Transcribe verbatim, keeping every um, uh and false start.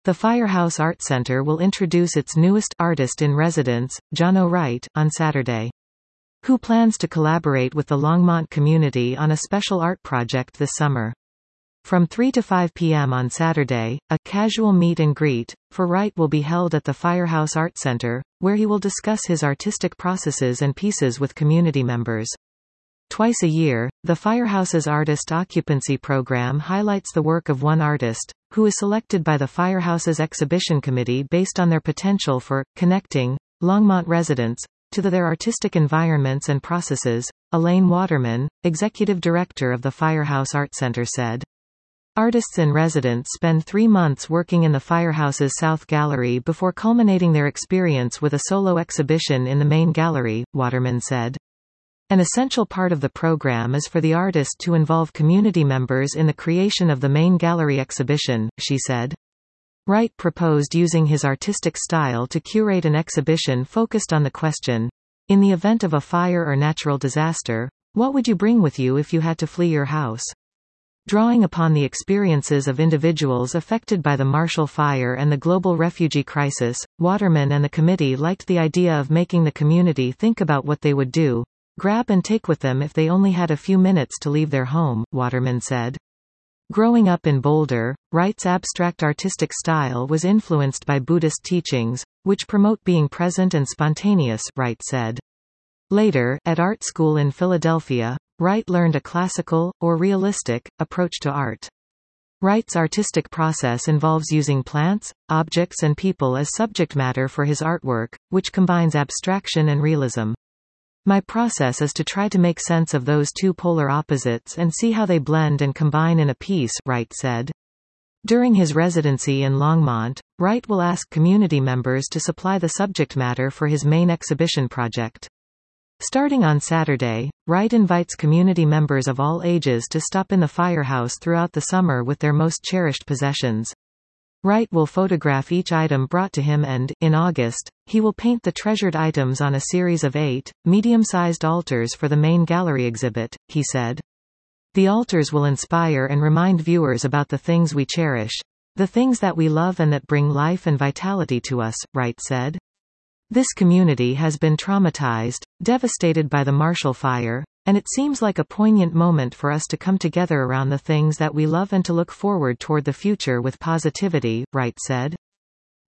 The Firehouse Art Center will introduce its newest artist-in-residence, Jono Wright, on Saturday. Who plans to collaborate with the Longmont community on a special art project this summer. From three to five p m on Saturday, a casual meet and greet for Wright will be held at the Firehouse Art Center, where he will discuss his artistic processes and pieces with community members. Twice a year, the Firehouse's Artist Occupancy Program highlights the work of one artist, who is selected by the Firehouse's exhibition committee based on their potential for connecting Longmont residents to the, their artistic environments and processes, Elaine Waterman, executive director of the Firehouse Art Center said. Artists in residence spend three months working in the Firehouse's South Gallery before culminating their experience with a solo exhibition in the main gallery, Waterman said. An essential part of the program is for the artist to involve community members in the creation of the main gallery exhibition, she said. Wright proposed using his artistic style to curate an exhibition focused on the question, in the event of a fire or natural disaster, what would you bring with you if you had to flee your house? Drawing upon the experiences of individuals affected by the Marshall Fire and the global refugee crisis, Waterman and the committee liked the idea of making the community think about what they would do, grab and take with them if they only had a few minutes to leave their home, Waterman said. Growing up in Boulder, Wright's abstract artistic style was influenced by Buddhist teachings, which promote being present and spontaneous, Wright said. Later, at art school in Philadelphia, Wright learned a classical, or realistic, approach to art. Wright's artistic process involves using plants, objects and people as subject matter for his artwork, which combines abstraction and realism. My process is to try to make sense of those two polar opposites and see how they blend and combine in a piece, Wright said. During his residency in Longmont, Wright will ask community members to supply the subject matter for his main exhibition project. Starting on Saturday, Wright invites community members of all ages to stop in the Firehouse throughout the summer with their most cherished possessions. Wright will photograph each item brought to him and, in August, he will paint the treasured items on a series of eight, medium-sized altars for the main gallery exhibit, he said. The altars will inspire and remind viewers about the things we cherish, the things that we love and that bring life and vitality to us, Wright said. This community has been traumatized, devastated by the Marshall Fire, and it seems like a poignant moment for us to come together around the things that we love and to look forward toward the future with positivity, Wright said.